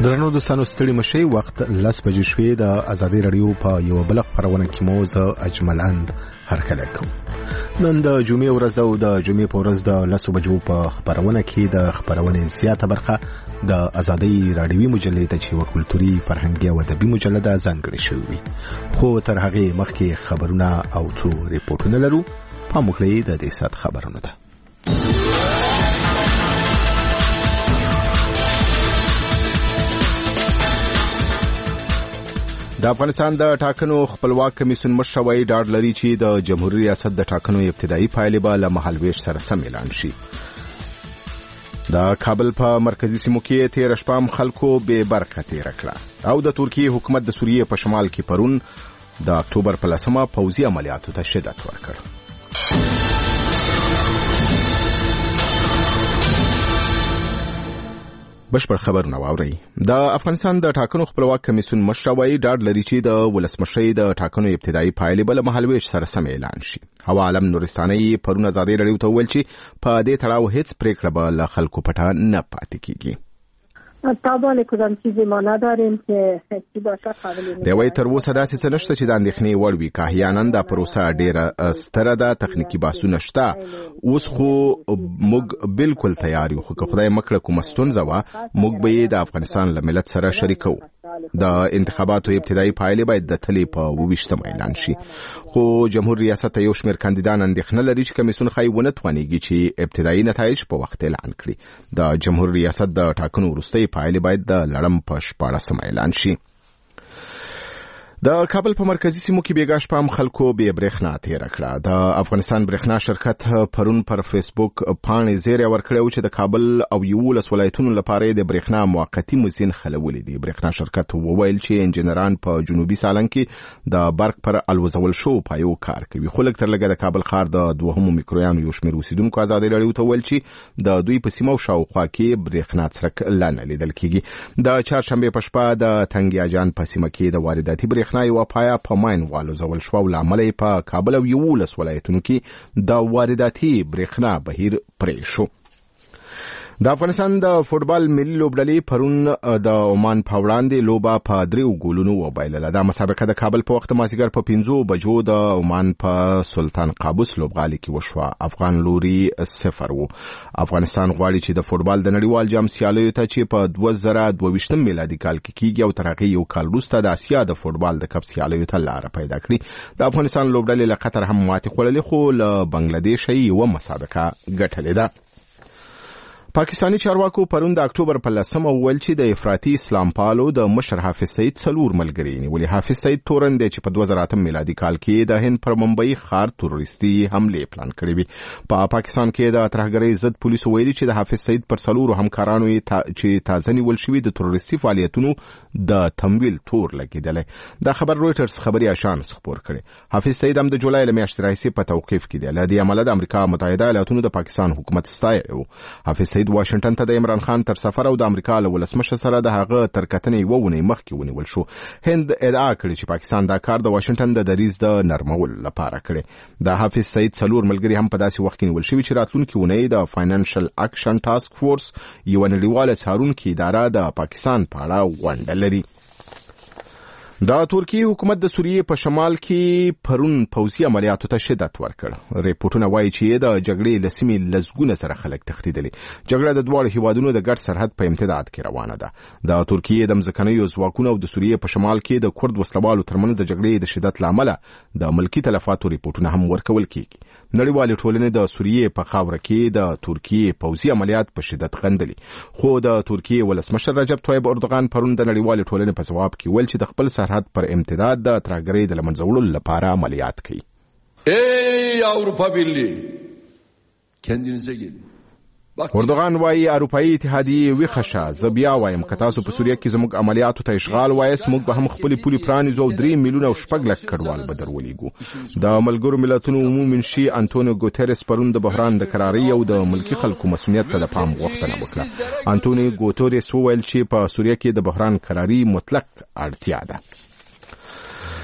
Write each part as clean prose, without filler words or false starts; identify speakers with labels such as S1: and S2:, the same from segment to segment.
S1: درنو دوستانو ستړي مشي وخت 10 بجې شوې د ازادي رادیو په یو بل خبرونه کې موزه اجملند هرکله کوم. نن د جمعې ورځ ده او د جمعې په ورځ د 10 بجو په خبرونه کې د خبرونه زیاته برخه د ازادي رادیوي مجلې ته چې کلتوري فرهنګي او ادبي مجله ده ځانګړې شوې. خو تر هغه مخکې خبرونه او څو ریپورتونه لرو. په مخکې د دې سات خبرونه ده. د افغانستان د ټاکنو خپلواک کمیسیون مشر وایي ډاډ لري چې د جمهوریت ریاست د ټاکنو ابتدایي پایلې به له مهالویش سره سم اعلان شي. د کابل په مرکزی سیمو کې تیر شپه خلکو به برخه تیر کړه او د ترکیه حکومت د سوریې په شمال کې پرون د اکتوبر په 10مه پوځي عملیاتو ته شدت ورکړ. بشپړ خبرونه واورئ. د افغانستان د ټاکنو خپلواک کمیسیون مشر وایي ډاډ لري چې د ولسمشۍ د ټاکنو ابتدایي پایلې به له مهالویش سره سم اعلان شي. هوا عالم نورستاني پرون ازادي رادیو ته وویل چې په دې تړاو هیڅ پریکړه به له خلکو پټه نه پاتې کیږي.
S2: طبعا کدام چیزی ما نداریم که حسی باشه قابل
S1: دی وایي تر اوسه داسې څه نشته چې د اندېښنې وړ وي. که احیانا دا پروسه ډېره ستره ده، تخنیکي بحثونه شته، اوس خو موږ بالکل تیار یو. خو که خدای مکړه کومه ستونزه وه موږ به یې د افغانستان له ملت سره شریکو. د انتخاباتو ابتدایي پایلې باید د تلې په 28 اعلان شي. خو جمهور ریاست یو شمېر کاندیدان اندېښنه لري چې کمیسیون ښایي ونه توانیږي چې ابتدایي نتایج په وخت اعلان کړي. د جمهور ریاست د ټاکنو وروستۍ پایلې باید د لړم په 14 اعلان شي. د کابل په مرکزی سیمو کې بیګا شپه خلکو به برېښنا تیر کړه. د افغانستان برېښنا شرکت پرون پر فیسبوک پاڼې زیری ورکړو چې د کابل او 11 ولایتونو لپاره د برېښنا موقتی مزین خلولې دي. برېښنا شرکت وویل چې انجنیران په جنوبي سالنګ کې د برق پر الوزول شو پایو کار کوي. خو لږ تر لږه د کابل ښار د دوهمو میکرویانو یو شمېر اوسیدونکو ازادي رادیو ته ویل چې د دوی په سیمو شاوخوا کې برېښنا څرک لا نه لیدل کیږي. د چهارشنبه په شپه د تنګیاجان په سیمه کې د وارداتي برېښنا یو پایا په ماین والو زول شو لامل په کابل او 11 ولایتونو کې د وارداتي برېښنا بهیر پرې شو. د افغانستان د فوټبال ملي لوبډلې پرون د عمان په وړاندې لوبه په 3 ګولونو وبایلله. دا مسابقه د کابل په وخت مازیګر په 5 بجو د عمان په سلطان قابوس لوبغالي کې وشوه. افغان لوري 0 وو. افغانستان غواړي چې د فوټبال د نړیوال جام سیالیو ته چې په 2022 میلادي کال کې کیږي او تر هغه یو کال وروسته د اسیا د فوټبال د کپ سیالیو ته لار پیدا کړي. د افغانستان لوبډلې له قطر هم ماتې خوړلې خو له بنگلاديش یې مسابقه ګټلې ده. پاکستانی چارواکو پرون د اکتوبر په 10مه وویل چې د افراطي اسلام پالو د مشر حافظ سعید 4 ملګري نیولي. حافظ سعید تورن دی چې په 2008 میلادي کال کې د هند پر ممبئی ښار تروریستي حمله پلان کړې وي. په پاکستان کې د ترهګرۍ ضد پولیسو ویلي چې د حافظ سعید پر 4 همکارانو چې تازه نیول شوي د تروریستي فعالیتونو د تمویل تور لګیدلی. دا خبر رويټرز خبري اژانس خبر کړي. حافظ سعید هم د جولای له میاشتې راهیسې په توقیف کې دی. له دې عمله د امریکا متحده ایالاتونو د پاکستان حکومت ستایي. حافظ سعید واشنگټن ته د عمران خان تر سفر او د امریکا له ولسمشر سره د هغه تر کتنې وونه مخکې ونیول شو. هند ادعا کړې چې پاکستان دا کار د واشنگټن د دریځ د نرمول لپاره کړي. د حافظ سعید 4 ملګري هم په داسې وخت کې نیول شوي چې راتلونکي ونه د فاینانشل اکشن ټاسک فورس یو نړیواله څارونکو اداره د پاکستان په اړه غونډه لري. د ترکیه حکومت د سوریې په شمال کې پرون پوځي عملیاتو ته شدت ورکړ. ریپورتونه وایي چې د جګړې لسمې لزګونه سره خلک تښتېدلي. جګړه د دوه هیوادونو د ګډ سرحد په امتداد کې روانه ده. د ترکیه د مځکنیو ځواکونو او د سوریې په شمال کې د کورد وسلوالو ترمنځ د جګړې د شدت لامل د ملکی تلفاتو ریپورتونه هم ورکول کیږي. نړیوالې ټولنې د سوریې په خاوره کې د ترکیه پوځي عملیات په شدت غندلي. خو د ترکیه ولسمشر رجب طیب اردوغان پرون د نړیوالې ټولنې په ځواب کې ویل چې د خپل سرحد پر امتداد د ترهګرۍ د لمنځولو لپاره عملیات کوي.
S3: ای اروپا birliği kendinize gelin.
S1: اردوغان وایي اروپایي اتحادیه ویښه. زه بیا وایم که تاسو په سوریه کې زموږ عملیاتو ته اشغال وایست موږ به هم خپلې پولې پرانیزو او 3 میلیونه او 6 لک کډوال به درولېږو. د ملګرو ملتونو عمومي منشي انټونیو ګوتریس پرون د بحران د کرارۍ او د ملکي خلکو مسؤلیت ته د پام غوښتنه وکړه. انټونیو ګوتریس وویل چې په سوریه کې د بحران کرارۍ مطلق اړتیا ده.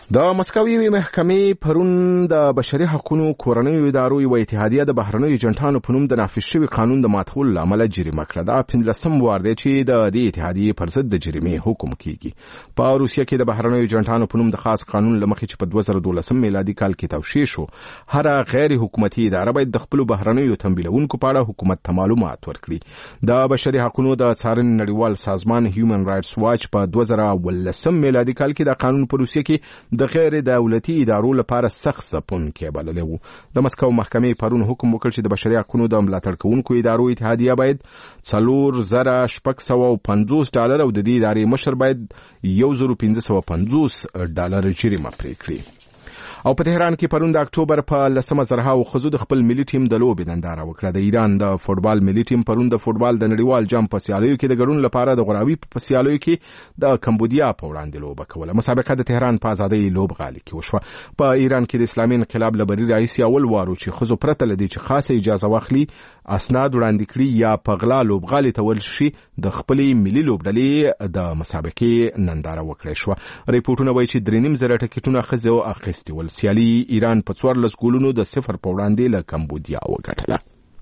S1: د مسکوي محکمې پرون د بشري حقوقو کورنیو ادارو یو اتحادیه د بهرنیو ایجنټانو په نوم د نافذ شوي قانون د ماتولو له امله جریمه کړه. دا 15 وار دی چې د دې اتحادیې پر ضد د جریمې حکم کیږي. په روسیه کې د بهرنیو ایجنټانو په نوم د خاص قانون له مخې چې په 2012 میلادي کال کې توشیح شو، هر غیر حکومتي اداره باید د خپل بهرنیو تمویلونکو په اړه حکومت ته معلومات ورکړي. د بشري حقوقو د څارنې نړیوال سازمان هیومن رائټس واچ په 2018 میلادي کال کې د قانون په روسیه کې د غیر دولتي ادارو لپاره سخت ځپونکی بللی و. د مسکو محکمې پرون حکم وکړ چې د بشري حقوقو د ملاتړ کوونکو ادارو اتحادیه باید $4,650 او د دې ادارې مشر باید $1,550 جریمه پرې کړي. او په تهران کې پرون د اکتوبر په 10 زرهاو خزو د خپل ملي ټیم د لوبې ننداره وکړه. د ایران د فوتبال ملي ټیم پرون د فوتبال د نړیوال جام په سیالیو کې د ګډون لپاره د غوراوي په سیالیو کې د کمبودیا په وړاندې لوبه کوله. مسابقه د تهران په ازادۍ لوبغالي کې وشوه. په ایران کې د اسلامي انقلاب لبري رئیس اول وارو چې خزو پرته لدی چې خاصه اجازه واخلي اسناد وړاندې کړي یا په غلا لوبغالي ته ورشي د خپلې ملي لوبډلې د مسابقې ننداره وکړه شو. ریپورتونه وایي چې 3.5 ټکټونه خزو اخیستي ول. سیالي ایران په 14 ګولونو د 0 په وړاندې له کمبودیا وګټله.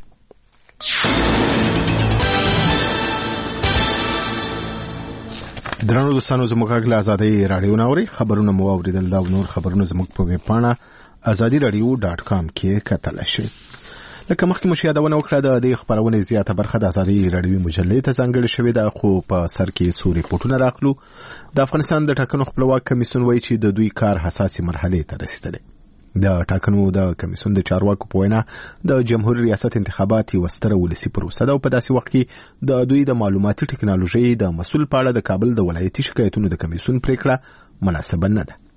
S1: درنو دوستانو زموږ له ازادۍ رادیو ناوري خبرونه مو اوریدل. دا نور خبرونه زموږ په ویب پاڼه azadiradio.com کې کتلی شئ. لکه مخکې مو یادونه وکړه د دې خبرونې زیاته برخه د ازادۍ رادیوي مجلې ته ځانګړې شوې ده، خو په سر کې څو ریپورټونه راغلو. د افغانستان د ټاکنو خپلواک کمیسیون وایي چې د دوی کار حساسې مرحلې ته رسیدلی. د ټاکنو د کمیسیون د چارواکو په وینا د جمهوریت ریاست انتخابات یوه ستره ولسي پروسه ده او په داسې وخت کې د دوی د معلوماتي ټکنالوژۍ د مسؤل په اړه د کابل د ولایتي شکایتونو د کمیسیون پریکړه مناسبه نه ده.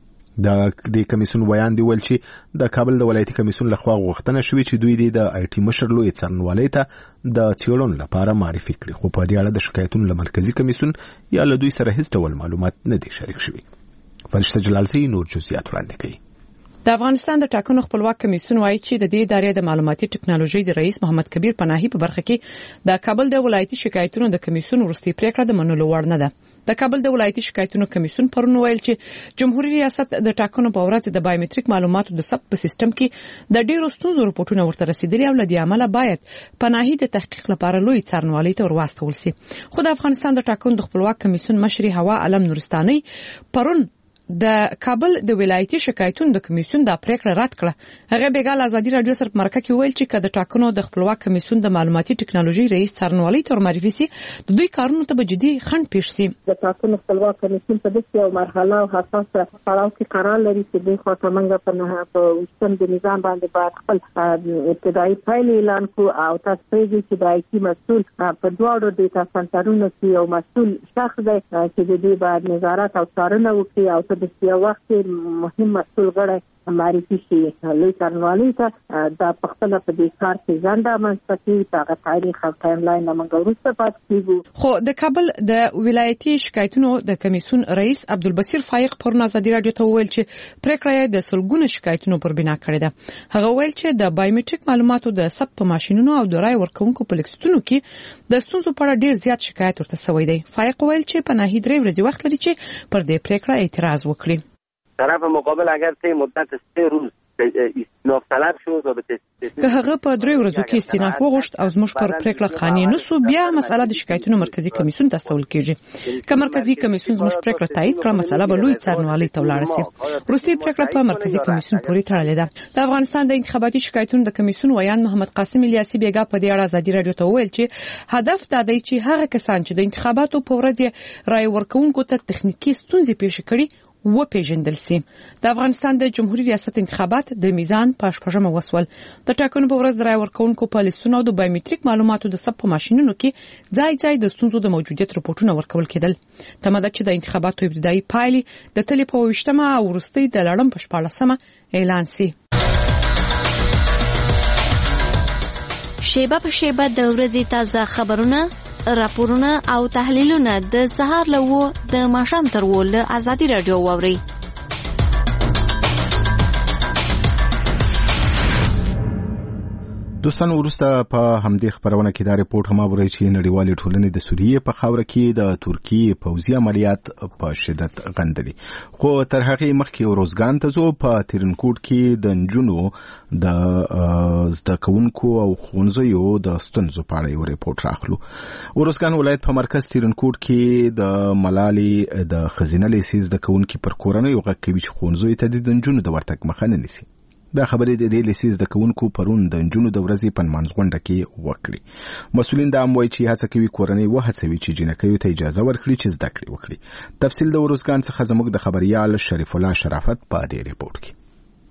S1: د کمیسیون ویان دی ول چې د کابل د ولایتي کمیسیون لخوا غوښتنه شوې چې دوی د آی ټي مشر لوی څارنوالۍ ته د څېړنو لپاره معرفي کړي، خو په دې اړه د شکایتونو له مرکزي کمیسیون یا له دوی سره هیڅ ډول معلومات نه دي شریک شوي. فرشته جلالزی نور جزئیات وړاندې کوي.
S4: د افغانستان د ټاکنو خپلواک کمیسیون وایي چې د دې ادارې د معلوماتي ټکنالوژۍ د رئیس محمد کبیر پناهي په برخه کې د کابل د ولایتي شکایتونو د کمیسیون وروستۍ پریکړه د منلو وړ نه ده. د کابل د ولایتي شکایتونو کمیسیون پرون ویل چې جمهوریت ریاست د ټاکنو په ورځ د بایومټریک معلوماتو د ثبت په سیستم کې د ډیرو ستونزو رپورټونه ورته رسیدلي او لدې عمله باید پناهي د تحقیق لپاره لوی څارنوالۍ ته ورواستول شي. خو د افغانستان د ټاکنو د خپلواک کمیسیون مشر هوا علم نورستاني پرون د کابل د ولایتي شکایتونو د کمیسیون د پریکړه رد کړه. هغه بیګال ازادي رادیو سره مرکه کې ویل چې د ټاکنو د خپلواک کمیسیون د معلوماتي ټکنالوژي رئیس څارنوالۍ ته معرفي سي د دوی کارونو ته به جدي خنډ پیښ سي.
S2: د ټاکنو خپلواک کمیسیون په دې یو مرحله او حساسه پړاو کې قرار لري چې د خاطر منګه په وشتن د نظام باندې باید خپل ابتدایي فایل اعلان کو او تاسو چې د آی ټي مسؤل په دواړو ډیټا سنټرونو کې یو مسؤل شخص دی چې د دې باید نظارت او څارنه وکړي او د یو وخت مهم مسؤل غړی معرفي شي. لوی څارنوالۍ ته د پختنه په دې کار کې ځنډه منځپتی هغه تاریخ او ټایم لاین موږ وروسته پاتې کیږو.
S4: خو د کابل د ولایتي شکایتونو د کمیسیون رئیس عبدالبصیر فایق پر ازادي رادیو ته ویل چې پریکړه د سلګونه شکایتونو پر بنا کړې ده. هغه ویل چې د بایومټریک معلوماتو د ثبت په ماشينونو او د رای ورکونکو په لیکستونو کې د ستونزو په اړه ډیر زیات شکایت ورته شوی دی. فایق ویل چې پناهي 3 ورځې وخت لري چې پر دې پریکړه اعتراض وکړي.
S5: طرف مقابل اگر 3 مدت 3 روز استیناف طلب شد و
S4: که هغه په 3 ورځو کې استیناف وغوښت او زموږ پر پریکړه قانوني نسو بیا مسله د شکایتونو مرکزی کمیسیون ته استول کیږي. که مرکزی کمیسیون زموږ پریکړه تایید کړه مسله به لوی څارنوالۍ ته ولاړ شي. وروستي پریکړه په مرکزی کمیسیون پورې تړلې ده. د افغانستان د انتخاباتي شکایتونو د کمیسیون ویان محمد قاسم الیاسی بیګا په دې اړه ازادي رادیو ته ویل چې هدف دا دی چې هغه کسان چې د انتخاباتو په ورځ رای ورکونکو ته تخنیکی ستونزې پیښ کړي و پیژندل سي. د افغانستان د جمهوریت ریاست انتخابات د میزان په شپږمه وسول. د ټاکنو په ورځ رای ورکونکو په لیستونو او د بایومټریک معلوماتو د ثبت په ماشينونو کې ځای د ستونزو د موجودیت رپورټونه ورکول کېدل. تمه ده چې د انتخاباتو ابتدایي پایلې د تلې په 28مه او وروستۍ د لړم په 14مه اعلان سي.
S6: شیبه په شیبه د ورځې تازه خبرونه، راپورونه او تحلیلونه د سهار له 9 د ماښام تر 10 له ازادي رادیو واوري.
S1: دوستان وروسته په همدې خبرونه کې دا ریپورت هم اوري چې نړیوالې ټولنې د سوریې په خاوره کې د ترکیې پوځي عملیات په شدت غندلي خو تر هغه مخکې اورزګان ته زو په ترنکوټ کې د نجونو د زده کوونکو او ښوونځیو د ستونزو په اړه یو ریپورت راخلو. اورزګان ولایت په مرکز ترنکوټ کې د ملالۍ د خزینه لیسې زده کوونکي پر کورنۍ غږ کوي چې ښوونځیو ته د نجونو د ورتګ مخه نه نیسي. دا خبرې د دې لیسې زده کوونکو پرون د نجونو د ورځې په نمانځغونډه کې وکړي. مسؤلین دا هم وایي چې هڅه کوي کورنۍ وهڅوي چې جنکیو ته اجازه ورکړي چې زده کړې وکړي. تفصیل د اورزګان څخه زموږ د خبريال شریف الله شرافت په دې ریپورت کې.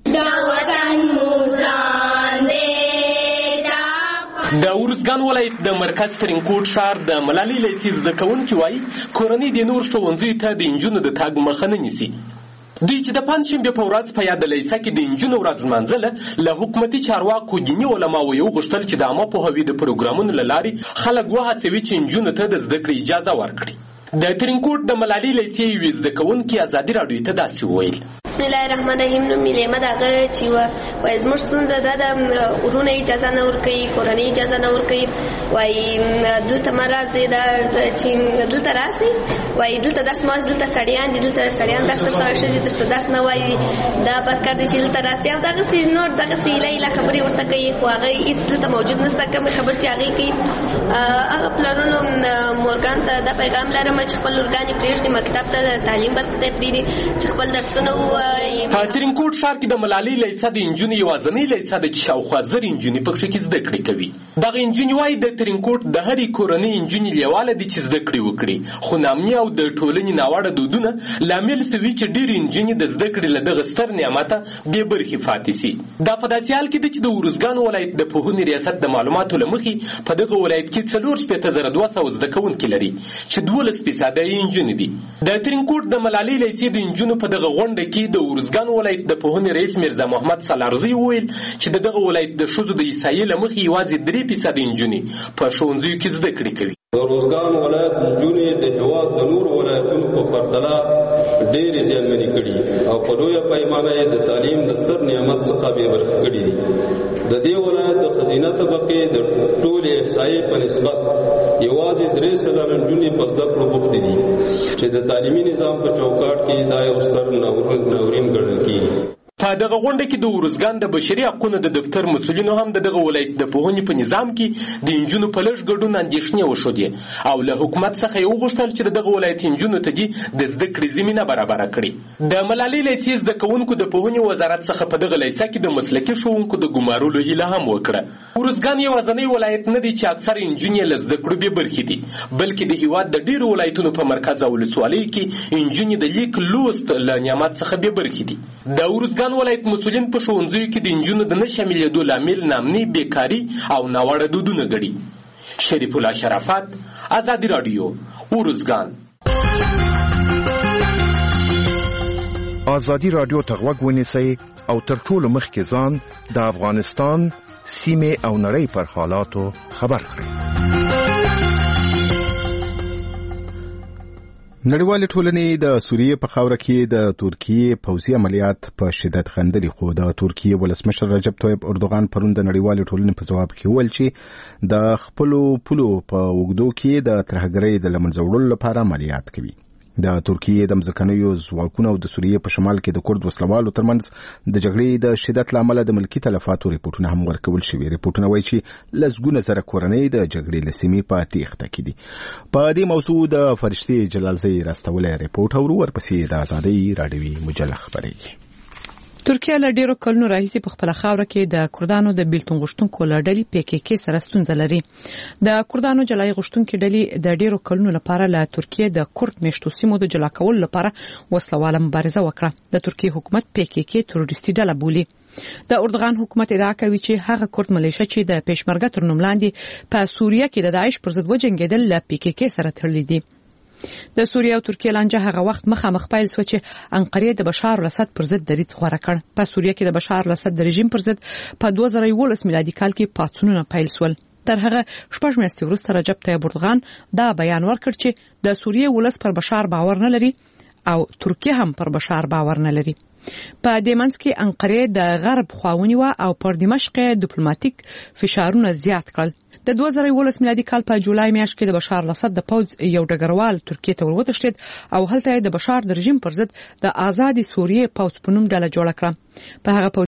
S7: د اورزګان ولایت د مرکز ترنکوټ ښار د ملالۍ لیسې زده کوونکي وایي کورنۍ د نور ښوونځیو ته د نجونو د تګ مخه نه نیسي. دوی چې د پنځشنبې په ورځ په یاد لیسه کې د نجونو ورځ لمانځله له حکومتي چارواکو دیني علماو یې وغوښتل چې د عامه پوهاوي د پروګرامونو له لارې خلک وهڅوي چې نجونو ته د زده کړې اجازه ورکړي. د ترنکوټ د ملالۍ لیسې یوې زده کوونکي ازادي راډیو ته داسې وویل:
S8: بسم الله الرحمن الرحیم. نو میلمه دغه چې وایي زموږ ستونزه دا ده ورونه اجازه نه ورکوي، کورنۍ اجازه نه ورکوي. وایي دلته مه راځئ، چې دلته راسئ، وایي دلته درس مه وایئ، دلته ستړیان دي، دلته ستړیان درس درته وایي، ښځې درته درس نه وایي، دا بد کار دی چې دلته راسئ. او دغسې نور دغسې ایله خبرې ورته کوي، خو هغه هېڅ دلته موجود نشته. کومې خبرې چې هغې کوي هغه پلرونو مورګان ته دا پیغام لرم چې خپل اورګان یې پرېږدي، مکتب ته د تعلیم برخې ته یې پرېږدي چې خپل درسونه ووایي.
S7: په ترنکوټ ښار کې د ملالۍ لیسه د نجونو یوازینۍ لیسه ده چې شاوخوا 1000 نجونې پکښې کې زده کړې کوي. دغه نجونې وایي د ترنکوټ د هرې کورنۍ نجونې لیواله دي چې زده کړې وکړي، خو نامني او د ټولنې ناوړه دودونه لامل سوي چې ډېرې نجونې د زده کړې له دغه ستر نعمته بې برخې پاتې سي. دا په داسې حال کې ده چې د اورزګان ولایت د پوهنې ریاست د معلوماتو له مخې په دغه ولایت کې 46200 زده کوونکي لري چې 12% یې نجونې دي. د ترنکوټ د ملالۍ لیسې د نجونو په دغه غونډه کې د اورزګان ولایت د پوهنې رئیس میرزا محمد سالارزی وویل چې دغه ولایت د ښځو د عیسایي له مخې یوازې 3% نجونې په ښوونځیو کې زده کړې کوي.
S9: د اورزګان ولایت نجونې د هېواد د نورو ولایتونو په پرتله ډېرې زیانمنې کړي او په لویه پیمانه یې د تعلیم د ستر نعمت څخه بې برخې کړي دي. د دې ولایت د ښځینه طبقې د ټولې احصایې په نسبت یوازې 3% نجونې په زده کړو بوختې دي چې د تعلیمي نظام په چوکاټ کې دا یو ستر ناورین ګڼل کېږي.
S7: په دغه غونډه کې د اورزګان د بشري حقوقو د دفتر مسؤلینو هم دغه ولایت د پوهنې په نظام کې د نجونو په لږ ګډون اندېښنې وښودې او له حکومت څخه یې وغوښتل چې دغه ولایت نجونو ته د زده کړې زمینه برابره کړي. د ملالۍ لیسې زده کوونکو د پوهنې وزارت څخه په دغه لیسه کې د مسلکي ښوونکو د ګمارلو هیله هم وکړه. اورزګان یوازینی ولایت نه دی چې اکثره نجونې له زده کړو بې برخې دي، بلکې د هېواد د ډېرو ولایتونو په مرکز او ولسوالیو کې نجونې د لیک لوست له نعمت څخه بې برخې دي. د اورزګان ولایت مسؤلین په ښوونځیو کې د نجونو د نه شاملېدو لامل نامني بیکاري او ناوړه دودونه ګڼي. شریف الله شرافت، ازادي راډیو، اورزګان.
S10: ازادي راډیو ته غوږ ونیسئ او تر ټولو مخکې ځان د افغانستان سیمې او نړۍ پر حالاتو خبر کړئ.
S1: نړیوالې ټولنې د سوریې په خاوره کې د ترکیې پوځي عملیات په شدت غندلي، خو د ترکیې ولسمشر رجب طیب اردوغان پرون د نړیوالې ټولنې په ځواب کې وویل چې د خپلو پولو په اوږدو کې د ترهګرۍ د له منځه وړلو لپاره عملیات کوي. د ترکیې د مځکنیو ځواکونو او د سوریې په شمال کې د کورد وسلوالو ترمنځ د جګړې د شدت له امله د ملکي تلفاتو ریپورتونه هم ورکول شوي. ریپورتونه وایي چې لسګونه زره کورنۍ د جګړې له سیمې په تېښته کې دي. په دې موضوع د فرشتې جلالزۍ راستولی ریپورت اورو، ورپسې د ازادۍ راډیوي مجله خپرېږي.
S4: ترکیه له ډیرو کلونو راهیسې په خپل خاوره کې د کردانو د بیلتون غوښتونکو له ډلې PKK سره ستونزه لري. د کردانو جلای غوښتونکو ډلې د ډیرو کلونو لپاره له ترکیه د کورد میشتو سیمو د جلا کولو لپاره وسلواله مبارزه وکړه. د ترکیه حکومت PKK تروریستي ډله بولي. د اردوغان حکومت ادعا کوي چې هغه کورد ملیشه چې د پېشمرګه تر نوم لاندې په سوریه کې د داعش پر ضد وجنګېدل له PKK سره تړلي دي. د سوریه او ترکیه لانجه هغه وخت مخامخ پیل شو چې انقره د بشار الاسد پر ضد دریځ غوړه کړ. په سوریه کې د بشار الاسد د رژیم پر ضد په 2011 میلادي کال کې پاڅونونه پیل شول. تر هغه 6 میاشتې وروسته رجب طیب اردوغان دا بیان ورکړ چې د سوریه ولس پر بشار باور نه لري او ترکیه هم پر بشار باور نه لري. په دې منځ کې انقره د غرب خواونی او پر دمشق ډیپلوماټیک فشارونه زیات کړل. د 2011 میلادي کال په جولای میاشت کې د بشار الاسد د پوځ یو ډګروال ترکیه ته وروتښتید او هلته د بشار د رژیم پر ضد د آزادي سوریې پوځ په نوم ډله جوړه کړه. په هغه